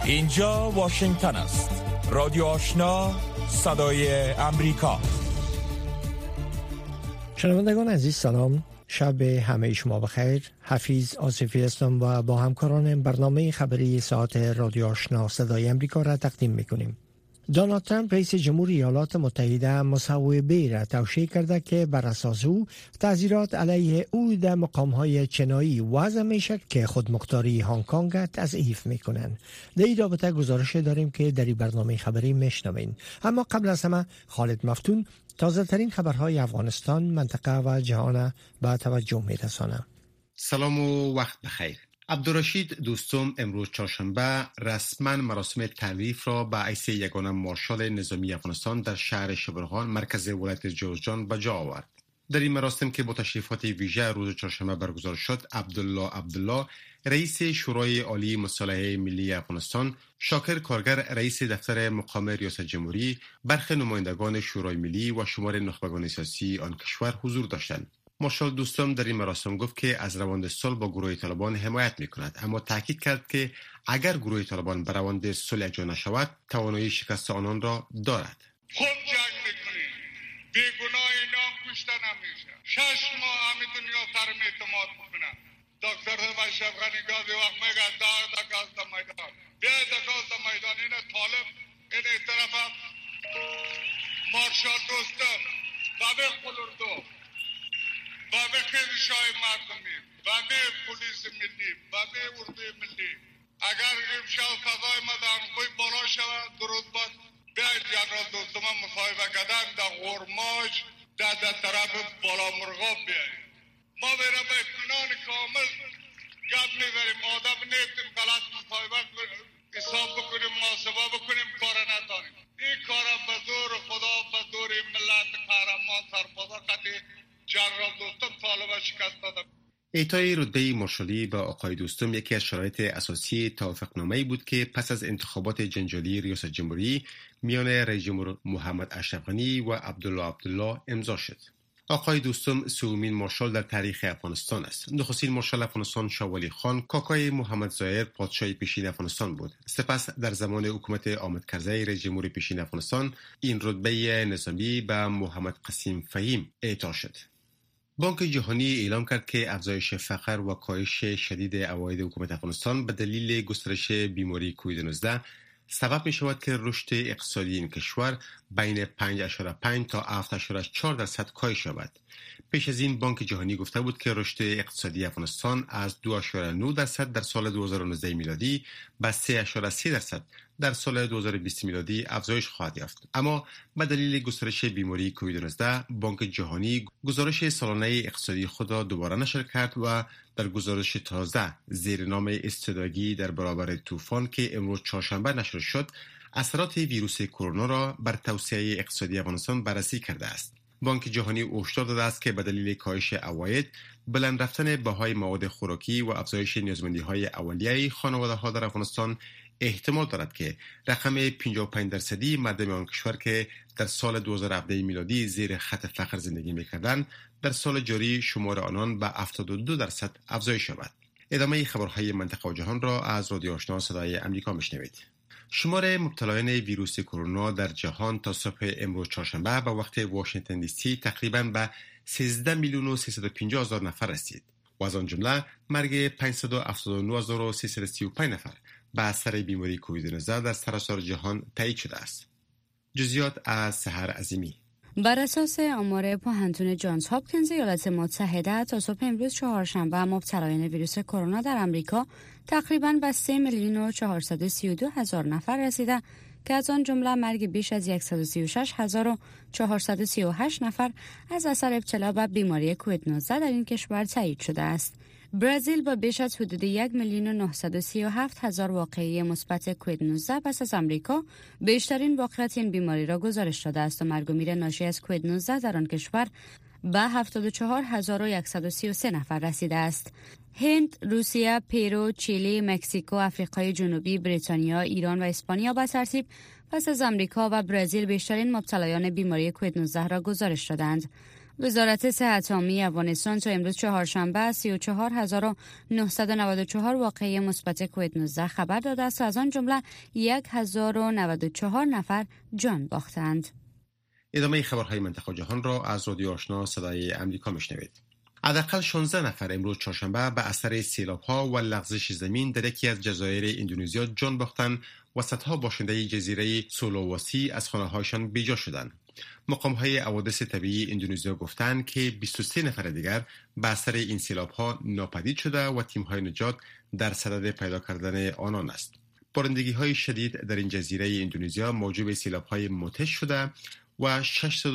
اینجا واشنگتن است. رادیو آشنا، صدای امریکا. شنوندگان عزیز سلام، شب همه شما بخیر. حفیظ آصفی هستم و با همکاران برنامه خبری ساعت رادیو آشنا صدای امریکا را تقدیم میکنیم. دونالد ترامپ رئیس جمهور ایالات متحده مصوبه را توشیح کرده که بر اساس او تعزیرات علیه او در مقام‌های چینایی وضع میشد که خودمختاری هنگ کنگ را تضعیف میکنند. در این رابطه گزارش داریم که در این برنامه خبری میشنوین. اما قبل از همه خالد مفتون تازه ترین خبرهای افغانستان، منطقه و جهان به توجه میرسانه. سلام و وقت بخیر. عبدالرشید دوستم امروز چهارشنبه رسما مراسم تعریف را به حیث یگانه مارشال نظامی افغانستان در شهر شبرغان مرکز ولایت جوزجان به جا آورد. در این مراسم که با تشریفات ویژه روز چهارشنبه برگزار شد، عبدالله رئیس شورای عالی مصالحه ملی افغانستان، شاکر کارگر رئیس دفتر مقام ریاست جمهوری، برخی نمایندگان شورای ملی و شمار نخبگان سیاسی آن کشور حضور داشتند. مارشال دوستم در این مراسم گفت که از روند صلح با گروه طالبان حمایت می‌کند، اما تاکید کرد که اگر گروه طالبان به روند صلح اجرا نشود توانایی شکست آنان را دارد. خوب جنگ می‌کنید، بیگناه نام کشته نمیشه. 6 ماه همه دنیا سرم اعتماد می‌کنه. دکتر اشرف غنی گاهی وقت میگه داغ میدان بیاید داغ میدان. این طالب این طرف مارشال دوستم بابه خلردو بابه خیرشای مردمی بابه پولیس ملی بابه اردوی ملی اگر امشب سزای مدام کوئی بالا شود درود باد بیاید جنرال دوستم مصاحبه کردن در غرماج در طرف بالا مرغاب بیاید. ما برای به اطمینان کامل گپ میبریم، آدم نیستیم غلط مصاحبه حساب بکنیم، محاسبه بکنیم، کار نداریم. این کار به زور خدا، به زور ملت قهرمان سربازا قطعی جنرال دوستم طالب شکست دادم. اعطای رتبه مارشالی به آقای دوستم یکی از شرایط اساسی توافقنامه‌ای بود که پس از انتخابات جنجالی ریاست جمهوری میان رئیس جمهور محمد اشرف غنی و عبدالله امضا شد. آقای دوستم سومین مارشال در تاریخ افغانستان است. نخستین مارشال افغانستان شاه ولی خان کاکای محمد ظاهر پادشاه پیشین افغانستان بود. سپس در زمان حکومت حامد کرزی رئیس جمهور پیشین افغانستان این رتبه نظامی به محمد قاسم فهیم اعطا شد. بانک جهانی اعلام کرد که افزایش فقر و کاهش شدید عواید حکومت افغانستان به دلیل گسترش بیماری کووید 19 سبب می شود که رشد اقتصادی این کشور بین 5.5 تا 7.4% کاهش یابد. پیش از این بانک جهانی گفته بود که رشد اقتصادی افغانستان از 2.9% در سال 2019 میلادی به 3.3% در سال 2020 میلادی افزایش خواهد یافت. اما به دلیل گسترش بیماری کووید 19 بانک جهانی گزارش سالانه اقتصادی خود را دوباره نشر کرد و در گزارش تازه زیر نام استعدادی در برابر طوفان که امروز چهارشنبه نشر شد، اثرات ویروس کرونا را بر توسعه اقتصادی افغانستان بررسی کرده است. بانک جهانی هشدار داده است که به دلیل کاهش عواید، بلند رفتن بهای مواد خوراکی و افزایش نیازمندی‌های اولیه خانواده‌ها در افغانستان احتمال دارد که رقم 55% مردم آن کشور که در سال 2017 میلادی زیر خط فقر زندگی می‌کردند، در سال جاری شمار آنان به 72% افزایش یابد. ادامه خبرهای منطقه و جهان را از رادیو آشنا صدای امریکا میشنوید. شمار مبتلایان ویروس کرونا در جهان تا صبح امروز چهارشنبه به وقت واشنگتن دی سی تقریباً به 13,350,000 نفر رسید و از آن جمله مرگ 579,335 نفر به اثر بیماری کووید 19 در سراسر جهان تایید شده است. جزئیات از سحر عظیمی. بر اساس آمار پوهنتون جانز هاپکینز ایالات متحده تا صبح امروز چهارشنبه مبتلایان ویروس کرونا در امریکا تقریباً به 3,432,000 نفر رسیده که از آن جمله مرگ بیش از 136,438 نفر از اثر ابتلا به بیماری کووید 19 در این کشور تایید شده است. برزیل با بیش از حدود 1,937,000 واقعه مثبت کووید 19 پس از امریکا بیشترین واقعیت این بیماری را گزارش داده است و مرگ و میر ناشی از کووید 19 در آن کشور به 74,133 نفر رسیده است. هند، روسیه، پرو، چیلی، مکزیکو، آفریقای جنوبی، بریتانیا، ایران و اسپانیا به ترتیب پس از امریکا و برزیل بیشترین مبتلایان بیماری کووید 19 را گزارش دادند. وزارت صحت عامه افغانستان تا امروز چهارشنبه 34994 واقعه مثبت کووید 19 خبر داده است و از آن جمله 1094 نفر جان باختند. ادامه خبرهای منطقه جهان را از رادیو آشنا صدای امریکا میشنوید. حداقل 16 نفر امروز چهارشنبه به اثر سیلاب‌ها و لغزش زمین در یکی از جزایر اندونزیا جان باختند و صدها باشنده جزیره سولوواسی از خانه‌هایشان بیجا شدند. مقام‌های حوادث طبیعی اندونزیا گفتند که 23 نفر دیگر به اثر این سیلاب‌ها ناپدید شده و تیم‌های نجات در صدد پیدا کردن آنان است. بارندگی‌های شدید در این جزیره اندونزیا موجب سیلاب‌های متش شده و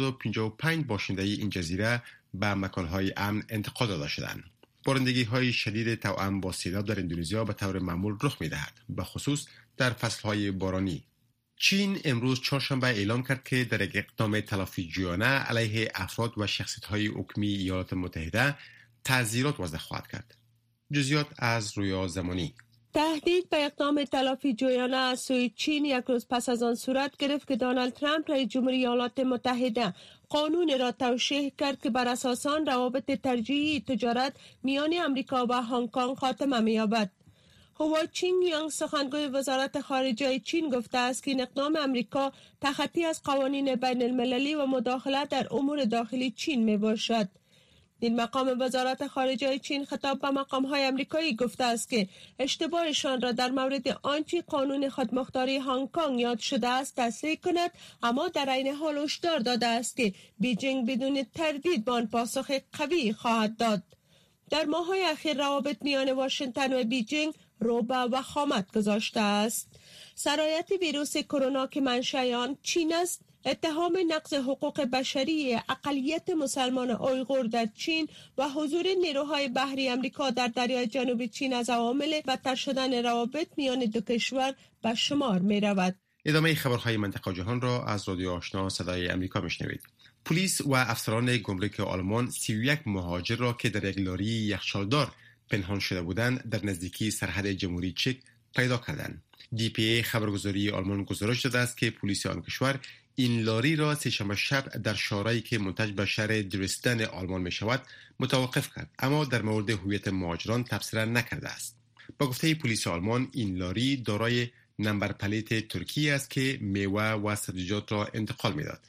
655 باشنده این جزیره به مکان‌های امن انتقال داده شدند. بارندگی‌های شدید توأم با سیلاب در اندونزیا به طور معمول رخ می‌دهد، به خصوص در فصل‌های بارانی. چین امروز چهارشنبه اعلام کرد که در یک اقدام تلافی‌جویانه علیه افراد و شخصیت‌های حکومی ایالات متحده تعزیرات وضع خواهد کرد. جزئیات از رویا زمانی. تهدید به اقدام تلافی‌جویانه از سوی چین یک روز پس از آن صورت گرفت که دونالد ترامپ رئیس جمهوری ایالات متحده قانون را توشیح کرد که بر اساس آن روابط ترجیحی تجارت میان امریکا و هنگ کنگ خاتمه می‌یابد. هوا چینگ یانگ سخنگوی وزارت خارجه چین گفته است که این اقدام امریکا تخطی از قوانین بین المللی و مداخله در امور داخلی چین می باشد. این مقام وزارت خارجه چین خطاب به مقام‌های آمریکایی گفته است که اشتباهشان را در مورد آنچه قانون خودمختاری هنگ کنگ یاد شده است تصحیح کند، اما در عین حال هشدار داده است که بیجینگ بدون تردید به آن پاسخ قوی خواهد داد. در ماه‌های اخیر روابط میان واشنگتن و بیجینگ رو به وخامت گذاشته است. سرایت ویروس کرونا که منشأ آن چین است، اتهام نقض حقوق بشری اقلیت مسلمان اویغور در چین و حضور نیروهای بحری آمریکا در دریای جنوب چین از عوامل بدتر شدن روابط میان دو کشور به شمار می رود. ادامه خبرهای منطقه جهان را از رادیو آشنا صدای امریکا میشنوید. پلیس و افسران گمرک آلمان 31 مهاجر را که در یک لاری یخچالدار پنهان شده بودند در نزدیکی سرحد جمهوری چک پیدا کردند. DPA خبرگزاری آلمان گزارش داده است که پلیس آن کشور این لاری را سه‌شنبه شب در شارعی که منتج به شهر درستن آلمان می شود متوقف کرد، اما در مورد هویت مهاجران تبصره نکرده است. با گفته پلیس آلمان این لاری دارای نمبر پلیت ترکی است که میوه و سبزیجات را انتقال میداد.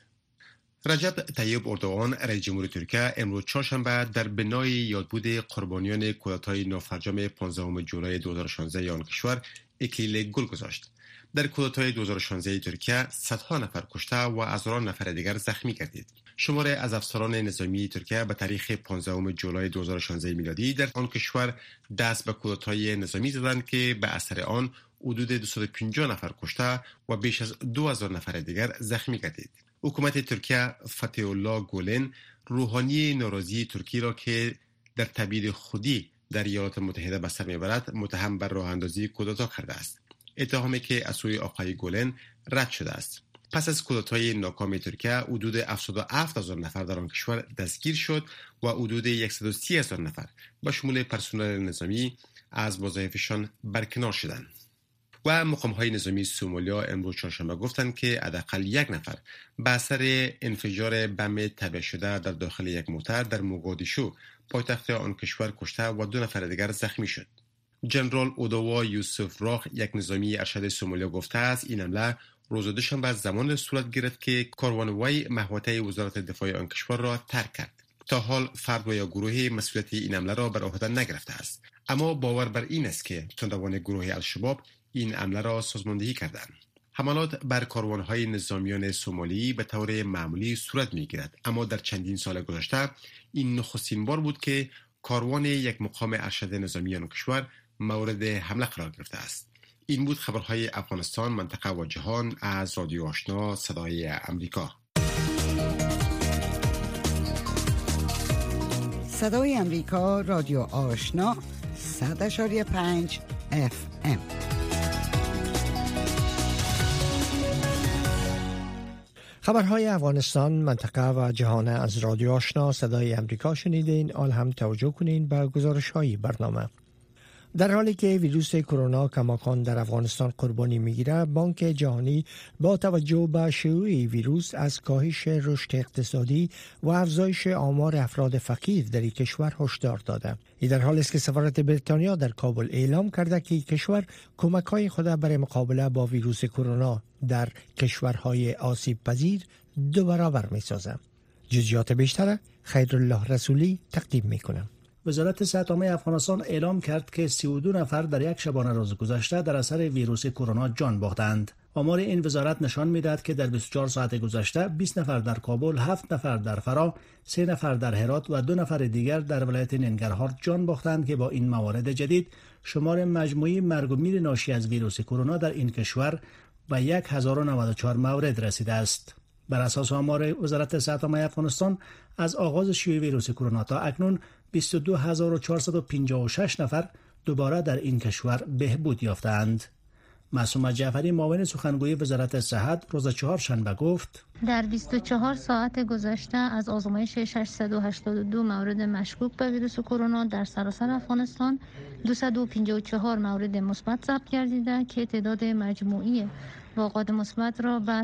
رجب طیب اردوغان رئیس جمهور ترکیه امروز چهارشنبه در بنای یادبود قربانیان کودتای نافرجام 15 جولای 2016 آن کشور اکلیل گل گذاشت. در کودتای 2016 ترکیه صدها نفر کشته و هزاران نفر دیگر زخمی گردید. شماری از افسران نظامی ترکیه به تاریخ 15 جولای 2016 میلادی در آن کشور دست به کودتای نظامی زدند که به اثر آن حدود 250 نفر کشته و بیش از 2000 نفر دیگر زخمی گردید. حکومت ترکیه فتح الله گولن روحانی ناراضی ترکی را که در تبعید خودی در ایالات متحده به سر میبرد متهم بر راه اندازی کودتا کرده است. اتهامی که از سوی آقای گولن رد شده است. پس از کودتای ناکام ترکیه حدود 77000 نفر در آن کشور دستگیر شد و حدود 130000 نفر به شمول پرسنل نظامی از وظایفشان برکنار شدند. و مقام‌های نظامی سومالیا امروز چهارشنبه گفتند که حداقل یک نفر به اثر انفجار بم تبعه شده در داخل یک موتر در موگادیشو پایتخت آن کشور کشته و 2 نفر دیگر زخمی شد. جنرال اودوا یوسف راخ یک نظامی ارشد سومالیا گفته است این حمله روز دوشنبه زمان صورت گرفت که کاروانوای محوطه وزارت دفاع آن کشور را ترک کرد. تا حال فرد و یا گروهی مسئولیت این حمله را بر عهده نگرفته است، اما باور بر این است که تندروان گروه الشباب این حمله را سازماندهی کردند. حملات بر کاروانهای نظامیان سومالی به طور معمولی صورت می‌گیرد، اما در چندین سال گذشته این نخستین بار بود که کاروان یک مقام ارشد نظامی آن کشور مورد حمله قرار گرفته است. این بود خبرهای افغانستان، منطقه و جهان از رادیو آشنا صدای امریکا. صدای امریکا، رادیو آشنا 100.5 FM. خبرهای افغانستان، منطقه و جهان از رادیو آشنا صدای امریکا شنیدین. آل هم توجه کنین به گزارش‌های برنامه. در حالی که ویروس کرونا کماکان در افغانستان قربانی میگیره، بانک جهانی با توجه به شیوع ویروس از کاهش رشد اقتصادی و افزایش آمار افراد فقیر در این کشور هشدار داده. این در حالی است که سفارت بریتانیا در کابل اعلام کرده که کشور کمک‌های خود برای مقابله با ویروس کرونا در کشورهای آسیب پذیر 2 برابر می‌سازد. جزئیات بیشتر خیرالله رسولی تقدیم می‌کنه. وزارت صحت عامه افغانستان اعلام کرد که 32 نفر در یک شبانه روز گذشته در اثر ویروس کرونا جان باختند. آمار این وزارت نشان می‌دهد که در 24 ساعت گذشته 20 نفر در کابل، 7 نفر در فرا، 3 نفر در هرات و 2 نفر دیگر در ولایت ننگرهار جان باختند که با این موارد جدید شمار مجموعی مرگ و میر ناشی از ویروس کرونا در این کشور به 1094 مورد رسیده است. بر اساس آمار وزارت صحت عامه افغانستان از آغاز شیوع ویروس کرونا تا اکنون 22456 نفر دوباره در این کشور بهبود یافتند. معصومه جعفری معاون سخنگوی وزارت صحت روز چهارشنبه گفت در 24 ساعت گذشته از آزمایش 682 مورد مشکوک به ویروس کرونا در سراسر افغانستان 254 مورد مثبت ثبت گردیده که تعداد مجموعی واقعات مثبت را به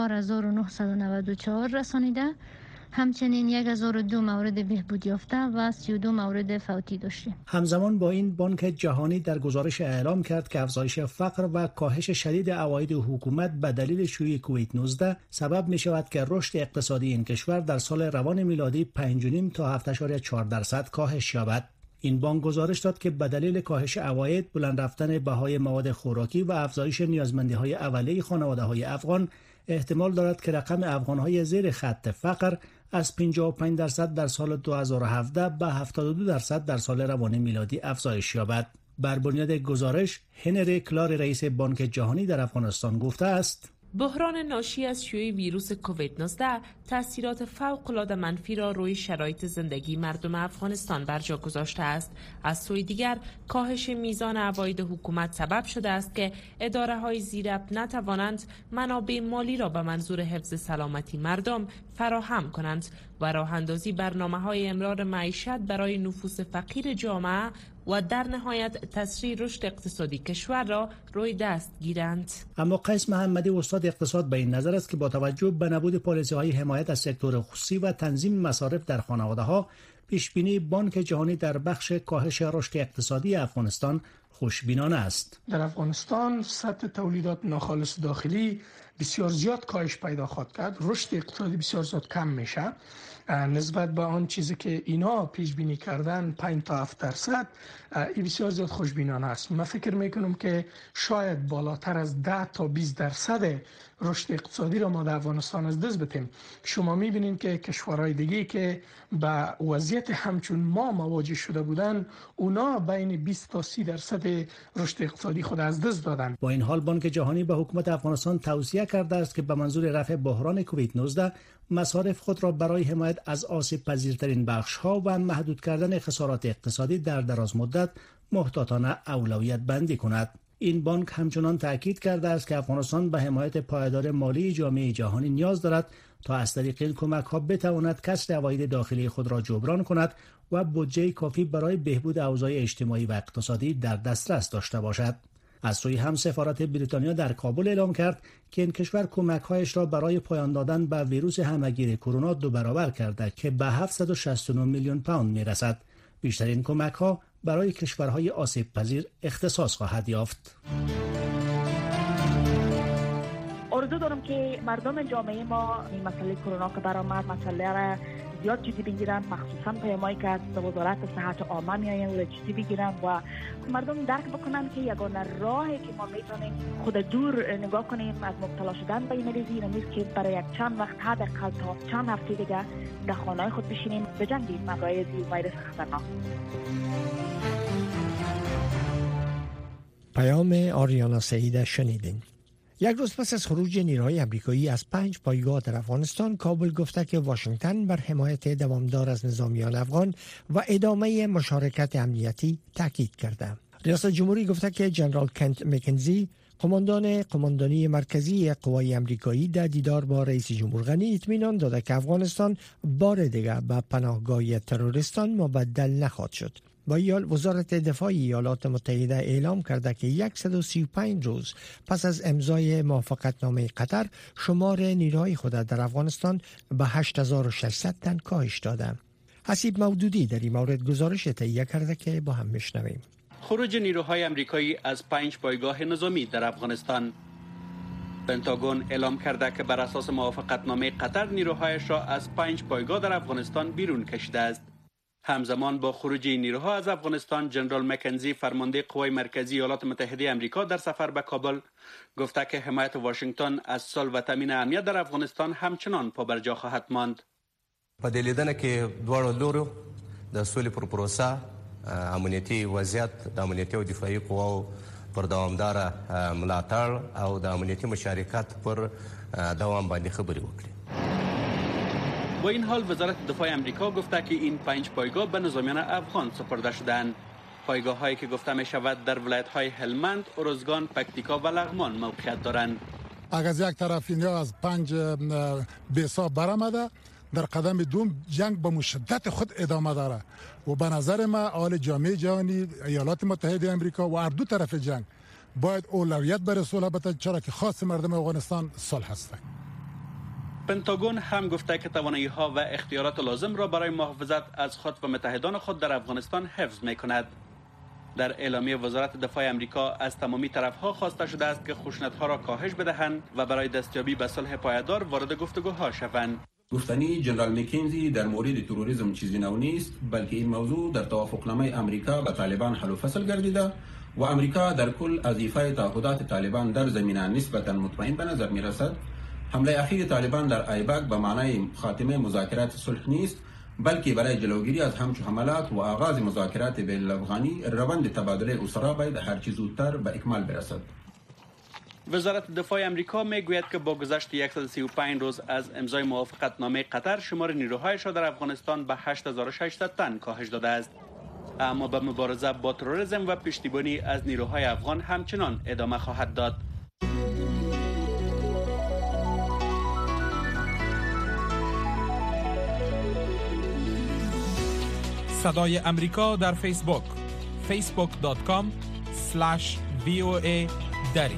34994 رسانیده. همچنین 1002 مورد بهبود یافته و 32 مورد فوتی داشتیم. همزمان با این بانک جهانی در گزارش اعلام کرد که افزایش فقر و کاهش شدید عواید حکومت به دلیل شیوع کووید 19 سبب می شود که رشد اقتصادی این کشور در سال روان میلادی 5.5 تا 7.4% کاهش یابد. این بانک گزارش داد که به دلیل کاهش عواید، بلند رفتن بهای مواد خوراکی و افزایش نیازمندی‌های اولیه خانواده‌های افغان احتمال دارد که رقم افغان‌های زیر خط فقر از 55% در سال 2017 به 72% در سال روان میلادی افزایش یابد. بر بنیاد گزارش، هنری کلار رئیس بانک جهانی در افغانستان گفته است: بحران ناشی از شیوع ویروس کووید 19 تاثیرات فوق‌العاده منفی را روی شرایط زندگی مردم افغانستان بر جا گذاشته است. از سوی دیگر کاهش میزان عواید حکومت سبب شده است که اداره‌های زیرب نتوانند منابع مالی را به منظور حفظ سلامتی مردم فراهم کنند و راه اندازی برنامه‌های امرار معیشت برای نفوس فقیر جامعه و در نهایت تسریع رشد اقتصادی کشور را روی دست گیرند. اما قیس محمدی استاد اقتصاد به این نظر است که با توجه به نبود پالیسی‌های حمایت از سکتور خصوصی و تنظیم مصارف در خانواده‌ها، پیشبینی بانک جهانی در بخش کاهش رشد اقتصادی افغانستان خوشبینانه است. در افغانستان سطح تولیدات ناخالص داخلی بسیار زیاد کاهش پیدا خواهد کرد. رشد اقتصادی بسیار زیاد کم میشه نسبت به آن چیزی که اینا پیش بینی کردن 5 تا 7%. این بسیار زیاد خوشبینانه است. من فکر میکنم که شاید بالاتر از 10 تا 20% رشد اقتصادی را ما در افغانستان از دست بدیم. شما میبینید که کشورهای دیگه که به وضعیت همچون ما مواجه شده بودن، اونا بین 20 تا 30% رشد اقتصادی خود از دست دادن. با این حال بانک جهانی به حکومت افغانستان توصیه کرده است که به منظور رفع بحران کووید 19 مصارف خود را برای حمایت از آسیب پذیرترین بخش‌ها و محدود کردن خسارات اقتصادی در دراز مدت محتاطانه اولویت بندی کند. این بانک همچنان تاکید کرده است که افغانستان به حمایت پایدار مالی جامعه جهانی نیاز دارد تا از طریق این کمک‌ها بتواند کسر عواید داخلی خود را جبران کند و بودجه کافی برای بهبود اوضاع اجتماعی و اقتصادی در دسترس داشته باشد. از سوی هم سفارت بریتانیا در کابل اعلام کرد که این کشور کمک‌هایش را برای پایان دادن به ویروس همه‌گیر کرونا 2 برابر کرده که به 769 میلیون پوند میرسد. بیشترین کمک‌ها برای کشورهای آسیب پذیر اختصاص خواهد یافت. آرزو دارم که مردم جامعه ما این مسئله کرونا که برآمد مسئله را زیاد جدی بگیرن، مخصوصا پیامایی که از وزارت صحت عامه میآیند و جدی بگیرن و مردم درک بکنن که یگانه راهی که ما میتونیم خود دور نگاه کنیم از مبتلا شدن به این مریضی نیست که برای یک چند وقت حداقل تا چند هفته دیگه در خانه‌های خود بشینیم بجنگیم مقایض ویروس خطرناک. پیام آریانا سعید شنیدین. یک روز پس از خروج نیروهای آمریکایی از 5 پایگاه در افغانستان، کابل گفته که واشنگتن بر حمایت دوامدار از نظامیان افغان و ادامه مشارکت امنیتی تاکید کرده. ریاست جمهوری گفته که جنرال کنت مکنزی، قماندانی مرکزی قوای آمریکایی، در دیدار با رئیس جمهور غنی اطمینان داده که افغانستان بار دیگر به پناهگاه تروریستان مبدل نخواهد شد. وزارت دفاع ایالات متحده اعلام کرده که 135 روز پس از امضای موافقتنامه قطر شمار نیروهای خود در افغانستان به 8600 تن کاهش داده. حسیب مودودی در این مورد گزارش تهیه کرده که با هم میشنویم. خروج نیروهای آمریکایی از 5 پایگاه نظامی در افغانستان. پنتاگون اعلام کرده که بر اساس موافقتنامه قطر نیروهایش را از 5 پایگاه در افغانستان بیرون کشیده است. همزمان با خروج نیروها از افغانستان، جنرال مکنزی فرمانده قوای مرکزی ایالات متحده آمریکا در سفر به کابل گفته که حمایت واشنگتن از صلح و تامین امنیت در افغانستان همچنان پابرجا خواهد ماند. په دې لیدنه کې دواړو لورو د سولې پر پروسه امنیتي وضعیت د امنیتي او دفاعي قواو پر دوامدار ملاتړ او د امنیتي مشارکت پر دوام باندې خبرې وکړي. با این حال وزارت دفاع آمریکا گفته که این 5 پایگاه به نظامیان افغان سپرده شدند. پایگاه هایی که گفته می شود در ولایت های هلمند، ارزگان، پکتیکا و لغمان موقعیت دارند. اگر از یک طرف اینها از 5 بیسا برآمده، در قدم دوم جنگ به مشدت خود ادامه داره و به نظر ما اهل جامعه جهانی، ایالات متحده آمریکا و هر دو طرف جنگ باید اولویت بر صلح بده، چرا که خاص مردم افغانستان صلح هستند. پنتاگون هم گفته که توانایی ها و اختیارات لازم را برای محافظت از خود و متحدان خود در افغانستان حفظ می کند. در اعلامیه وزارت دفاع آمریکا از تمامی طرف ها خواسته شده است که خشونت ها را کاهش بدهند و برای دستیابی به صلح پایدار وارد گفتگوها شوند. گفتنی جنرال مکنزی در مورد تروریسم چیزی نو نیست، بلکه این موضوع در توافقنامه آمریکا با طالبان حل و فصل گردیده و آمریکا در کل از ایفای تعهدات طالبان در زمینه نسبتا مطمئن به نظر می رسد. حمله اخیر طالبان در ایبک به معنای خاتمه مذاکرات صلح نیست، بلکه برای جلوگیری از همچو حملات و آغاز مذاکرات بین الافغانی روند تبادله اسرا باید هر چه زودتر به اکمال برسد. وزارت دفاع آمریکا میگوید که با گذشت 135 روز از امضای موافقتنامه قطر شمار نیروهایش را در افغانستان به 8600 تن کاهش داده است. اما به مبارزه با تروریسم و پشتیبانی از نیروهای افغان همچنان ادامه خواهد داد. صدای امریکا در فیسبوک facebook.com/VOA دری.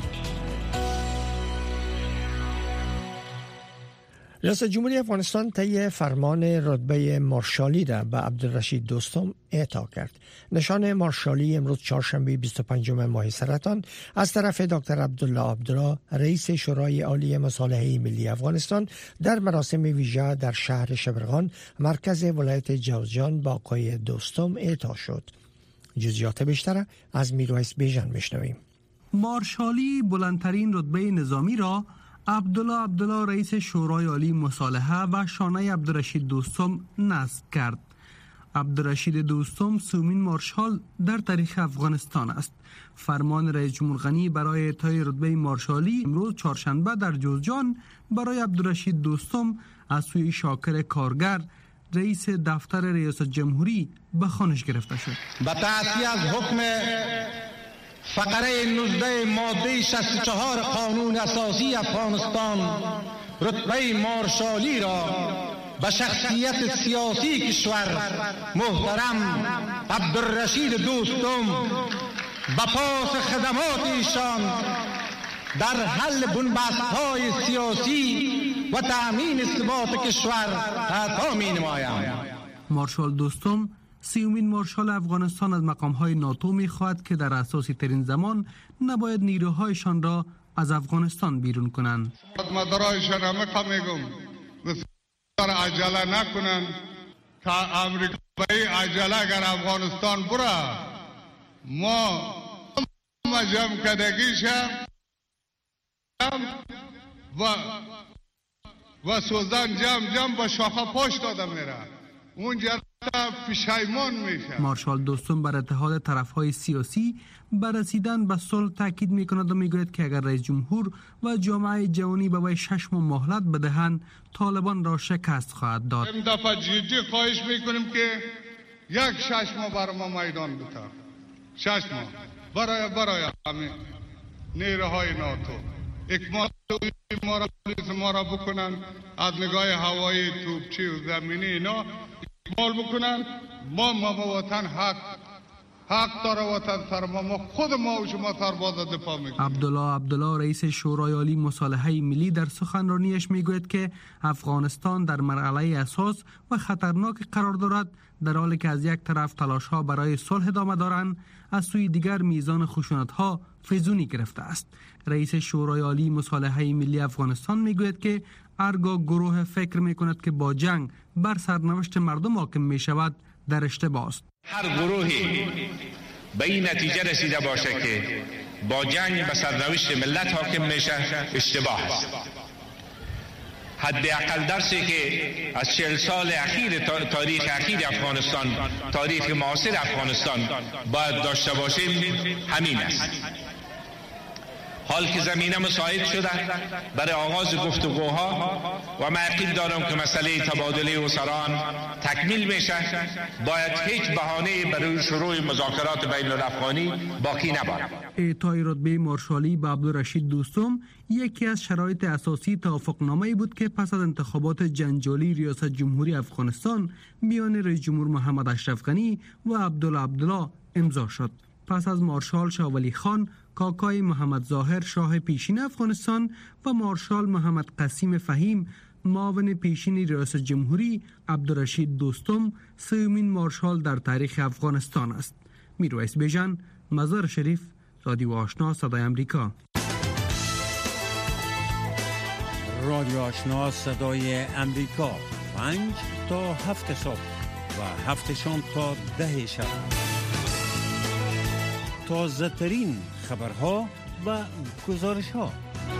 ریاست جمهوری افغانستان طی فرمان رتبه مارشالی را به عبدالرشید دوستم اعطا کرد. نشان مارشالی امروز چهارشنبه 25 ماه سرطان از طرف دکتر عبدالله رئیس شورای عالی مصالحه ملی افغانستان در مراسم ویژه در شهر شبرغان مرکز ولایت جوزجان با آقای دوستم اعطا شد. جزئیات بیشتر از میرویس بیژن میشنویم. مارشالی بلندترین رتبه نظامی را عبدالله رئیس شورای عالی مصالحه و شانه عبدالرشید دوستم نصب کرد. عبدالرشید دوستم سومین مارشال در تاریخ افغانستان است. فرمان رئیس جمهور غنی برای اعطای رتبه مارشالی امروز چهارشنبه در جوزجان برای عبدالرشید دوستم از سوی شاکر کارگر رئیس دفتر ریاست جمهوری به خوانش گرفته شد. با تعطیل از حکم فقره 19 ماده 64 قانون اساسی افغانستان رتبه مارشالی را به شخصیت سیاسی کشور محترم عبدالرشید دوستم به پاس خدمات ایشان در حل بنبست‌های سیاسی و تأمین ثبات کشور عطا می‌نمایم. مارشال دوستم سیومین مارشال افغانستان از مقام‌های ناتو می‌خواهد که در اساسی ترین زمان نباید نیروهایشان را از افغانستان بیرون کنند. مدارایشان هم میگم بسیار عجله نکنند که امریکا به عجله اگر افغانستان بره ما جمع کدگیشم و سوزن جمع با شاخه پاش داده میره اونجا پشیمان میشه. مارشال دوستم بر اتحاد طرفهای سیاسی بر رسیدن به صلح تاکید میکند و میگوید که اگر رئیس جمهور و جامعه جهانی به وی 6 ماه مهلت بدهند طالبان را شکست خواهد داد. این دفعه جدی خواهش میکنیم که 6 ماه برای ما میدان بده. 6 ماه برای همین نیروهای ناتو اکمال ما را بکنن، از نگاه هوایی، توپچی و زمینی اینا اکمال بکنن. ما وطن حق حق داره وطن فرما، ما خود ما و شما سرباز دفاع میکنیم. عبدالله رئیس شورای عالی مصالحه ملی در سخنرانیش میگوید که افغانستان در مرحله اساس و خطرناک قرار دارد، در حالی که از یک طرف تلاش ها برای صلح ادامه دارند، از سوی دیگر میزان خشونت ها فزونی گرفته است. رئیس شورای عالی مصالحه ملی افغانستان میگوید که هرگاه گروه فکر میکند که با جنگ بر سرنوشت مردم حاکم میشود در اشتباه است. هر گروهی به این نتیجه رسیده باشه که با جنگ به سرنوشت ملت حاکم میشه اشتباه است. حداقل درسی که از 40 سال اخیر تاریخ اخیر افغانستان، تاریخ معاصر افغانستان باید داشته باشیم همین است. حال که زمینه مساعد شده برای آغاز گفتگوها و من یقین دارم که مسئله تبادله اسران تکمیل میشه، باید هیچ بهانه‌ای برای شروع مذاکرات بین الافغانی باقی نباشد. اعطای رتبه مارشالی به عبدالرشید دوستم یکی از شرایط اساسی توافقنامه‌ای بود که پس از انتخابات جنجالی ریاست جمهوری افغانستان میان رئیس جمهور محمد اشرف غنی و عبدالله امضا شد. پس از مارشال شاه ولی خان، کاکای محمد ظاهر شاه پیشین افغانستان و مارشال محمد قسیم فهیم معاون پیشین ریاست جمهوری، عبدالرشید دوستم سومین مارشال در تاریخ افغانستان است. میرویس بیژن، مزار شریف، رادیو آشنا صدای امریکا. رادیو آشنا صدای امریکا 5 تا 7 صبح و 7 شام تا 10 شب. تازه ترین خبرها و گزارش ها.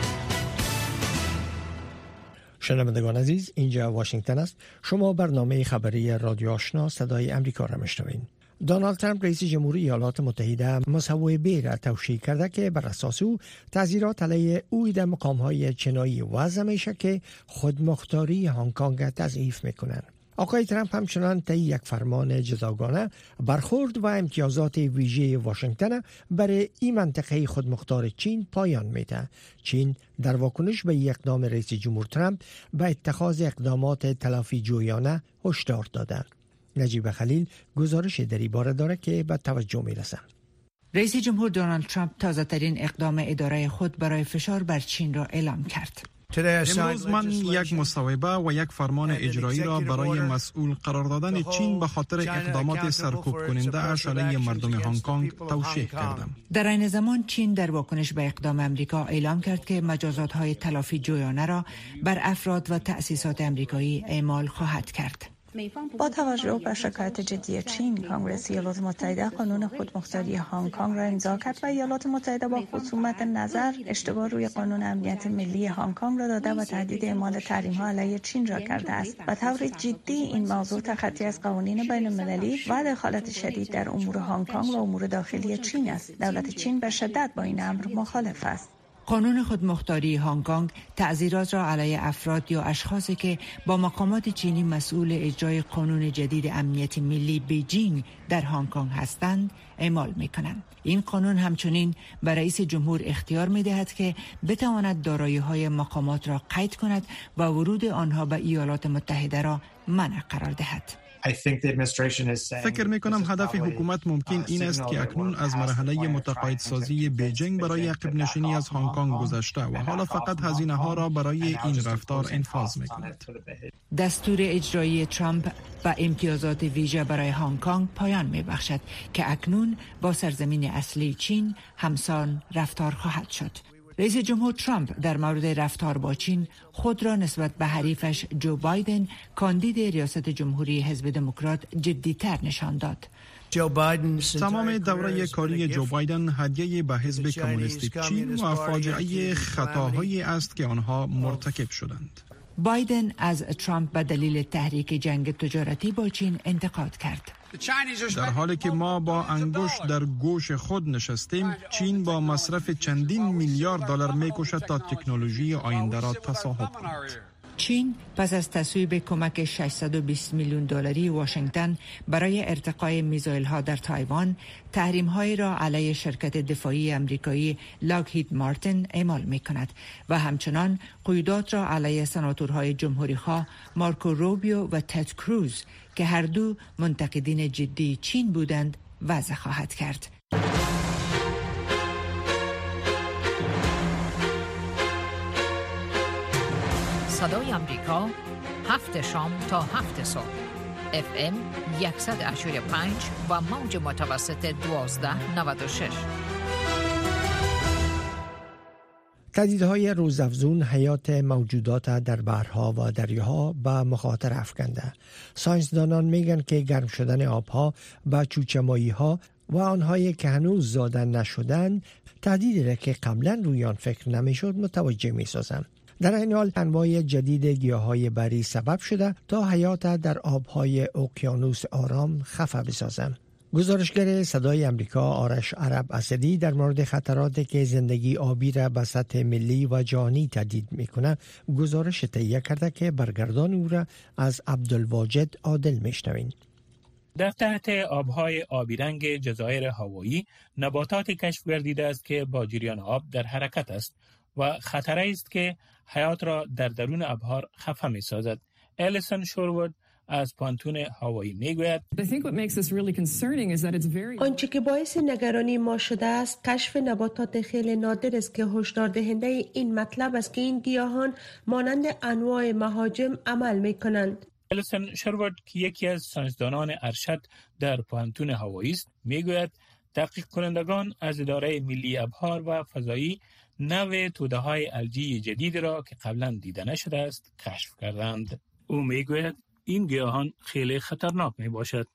شنوندگان عزیز، اینجا واشنگتن است. شما برنامه خبری رادیو آشنا صدای امریکا را میشنوید. دونالد ترامپ رئیس جمهوری ایالات متحده مصوبه را توشیح کرده که بر اساس او تعزیرات علیه او در مقام‌های چینایی وضع میشه که خودمختاری هنگ کنگ تضعیف میکنند. آقای ترامپ همچنان طی یک فرمان جداگانه برخورد و امتیازات ویژه واشنگتن برای این منطقه خودمختار چین پایان میده. چین در واکنش به اقدام رئیس جمهور ترامپ به اتخاذ اقدامات تلافی جویانه هشدار داده. نجیب خلیل گزارش در این باره داره که به توجه میرسه. رئیس جمهور دونالد ترامپ تازه ترین اقدام اداره خود برای فشار بر چین را اعلام کرد. امروز من یک مصوبه و یک فرمان اجرایی را برای مسئول قرار دادن چین به خاطر اقدامات سرکوب کننده اش علیه مردم هنگ کنگ توشیح کردم. در این زمان چین در واکنش به اقدام امریکا اعلام کرد که مجازات‌های تلافی جویانه را بر افراد و تأسیسات امریکایی اعمال خواهد کرد. با توجه به شکایت جدی چین، کنگره ایالات متحده قانون خودمختاری هنگ کنگ را امضا کرد و ایالات متحده با خصومت نظر اشتباه روی قانون امنیت ملی هنگ کنگ را داده و تهدید اعمال تحریم‌ها علیه چین را کرده است. به طور جدی این موضوع تخطی از قوانین بین‌المللی و دخالت شدید در امور هنگ کنگ و امور داخلی چین است. دولت چین به شدت با این امر مخالف است. قانون خودمختاری هنگ کنگ تعزیرات را علیه افراد یا اشخاصی که با مقامات چینی مسئول اجرای قانون جدید امنیت ملی بیجینگ در هنگ کنگ هستند اعمال می‌کنند. این قانون همچنین به رئیس جمهور اختیار می‌دهد که بتواند دارایی‌های مقامات را قید کند و ورود آنها به ایالات متحده را منع قرار دهد. فکر میکنم هدف حکومت ممکن این است که اکنون از مرحله متقاعدسازی بیجینگ برای عقب نشینی از هنگ کنگ گذشته و حالا فقط هزینه ها را برای این رفتار انفاذ میکند. دستور اجرایی ترامپ و امتیازات ویژه برای هنگ کنگ پایان میبخشد که اکنون با سرزمین اصلی چین همسان رفتار خواهد شد. رئیس جمهور ترامپ در مورد رفتار با چین خود را نسبت به حریفش جو بایدن کاندید ریاست جمهوری حزب دموکرات جدی‌تر نشان داد. تمام دوره کاری جو بایدن هدیه به حزب کمونیست چین و فاجعه خطاهایی است که آنها مرتکب شدند. بایدن از ترامپ به دلیل تحریک جنگ تجارتی با چین انتقاد کرد. در حالی که ما با انگشت در گوش خود نشستیم، چین با مصرف چندین میلیارد دلار می‌کوشد تا تکنولوژی آینده را تصاحب کند. چین پس از تصویب کمک 620 میلیون دلاری واشنگتن برای ارتقای میزایل‌ها در تایوان، تحریم‌هایی را علیه شرکت دفاعی امریکایی لاکهید مارتین اعمال می‌کند و همچنان قیودات را علیه سناتورهای جمهوری‌خواه مارکو روبیو و تد کروز که هر دو منتقدین جدی چین بودند وضع خواهد کرد. صدای آمریکا 7 شام تا 7 صبح FM 100.5 و موج متوسط 1296. تهدیدهای روزافزون حیات موجودات در بحرها و دریاها به مخاطر افکنده. ساینسدانان میگن که گرم شدن آبها و چوچمایی‌ها و آنهایی که هنوز زاده نشدن تهدیدی را که قبلا روی آن فکر نمیشد متوجه میسازند. در این حال انواع جدید گیاهای بری سبب شده تا حیات در آبهای اقیانوس آرام خفه بسازند. گزارشگر صدای امریکا آرش عرب اسدی در مورد خطراتی که زندگی آبی را به سطح ملی و جهانی تهدید میکنه گزارش تهیه کرده که برگردان او را از عبدالواجد عادل میشنوین. در تحت آبهای آبی رنگ جزایر هاوایی نباتات کشف گردیده است که با جریان آب در حرکت است و خطری است که حیات را در درون ابحار خفه می سازد. الیسون شورورد از پانتون هاوایی می گوید آنچه که باعث نگرانی ما شده است کشف نباتات خیلی نادر است که هشدار دهنده این مطلب است که این گیاهان مانند انواع مهاجم عمل می کنند. الیسون شورورد که یکی از ساینسدانان ارشد در پانتون هاوایی است می گوید تحقیق کنندگان از اداره ملی ابحار و فضایی نوع توده‌های الجی جدید را که قبلا دیده نشده است کشف کردند. او میگوید این گیاهان خیلی خطرناک می باشد.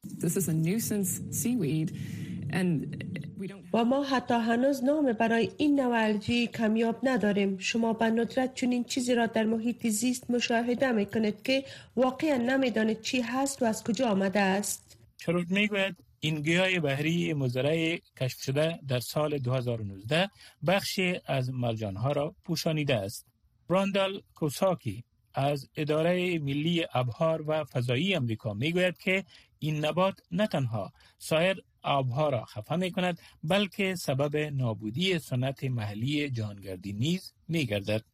و ما حتی هنوز نام برای این نوع الجی کمیاب نداریم. شما به ندرت چنین چیزی را در محیط زیست مشاهده می کنید که واقعا نمیدانید چی هست و از کجا آمده است. شروط میگوید این گیاه بحری مزرعه کشف شده در سال 2019 بخشی از مرجانها را پوشانیده است. براندال کوساکی از اداره ملی ابحار و فضایی امریکا میگوید که این نبات نه تنها سایر آبها را خفه می کند بلکه سبب نابودی سنت محلی جهانگردی نیز می گردد.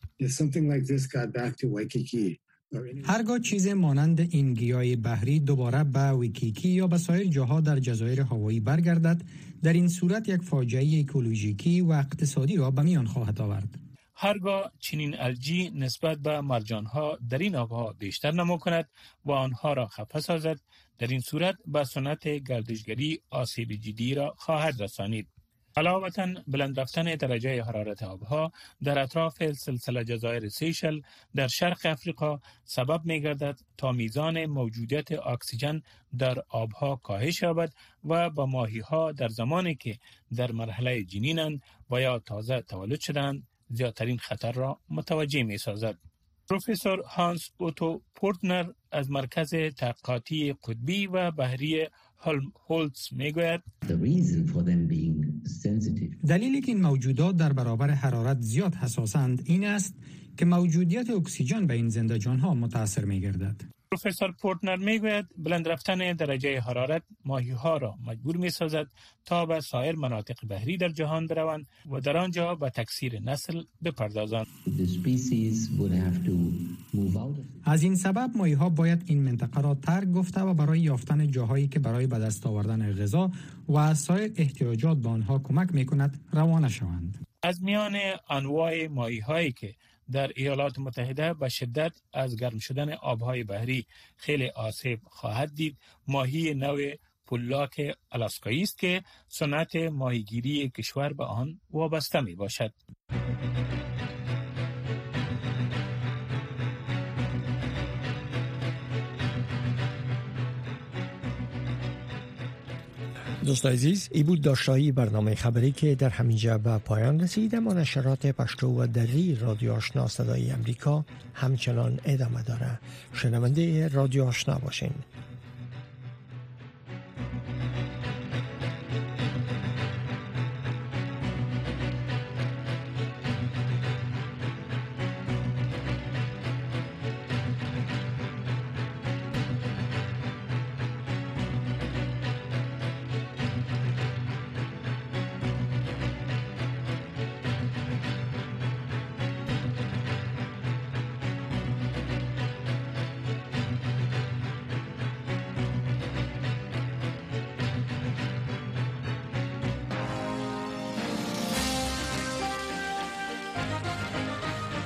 هرگاه چیز مانند این گیاه بحری دوباره به ویکیکی یا به سایر جاها در جزایر هاوایی برگردد، در این صورت یک فاجعه اکولوژیکی و اقتصادی را به میان خواهد آورد. هرگاه چنین الجی نسبت به مرجانها در این آبها بیشتر نمو کند و آنها را خفه سازد، در این صورت به سنت گردشگری آسیب جدی را خواهد رسانید. علاوه بلند رفتن درجه حرارت آبها در اطراف سلسله جزایر سیشل در شرق افریقا سبب می گردد تا میزان موجودیت اکسیژن در آبها کاهش یابد و با ماهی‌ها در زمانی که در مرحله جنینند و یا تازه تولد شدند زیادترین خطر را متوجه می سازد. پروفسور هانس اوتو پورتنر از مرکز تحقیقاتی قطبی و بحری هولتز میگوید دلیلی که این موجودات در برابر حرارت زیاد حساسند این است که موجودیت اکسیژن به این زنده جانها متاثر می‌گردد. پروفسور پورتنر میگوید بلند رفتن درجه حرارت ماهی‌ها را مجبور می‌سازد تا به سایر مناطق بحری در جهان بروند و در آنجا به تکثیر نسل بپردازند. از این سبب ماهی‌ها باید این منطقه را ترک گفته و برای یافتن جاهایی که برای به دست آوردن غذا و سایر احتیاجات به آنها کمک می‌کند روانه شوند. از میان انواع ماهی‌هایی که در ایالات متحده به شدت از گرم شدن آبهای بحری خیلی آسیب خواهد دید ماهی نوع پولاک آلاسکایی است که صنعت ماهیگیری کشور به آن وابسته می باشد. دوستان عزیز ای بود داشتایی برنامه خبری که در همینجا به پایان رسید. اما نشرات پشتو و دری رادیو آشنا صدای امریکا همچنان ادامه داره. شنونده رادیو آشنا باشین.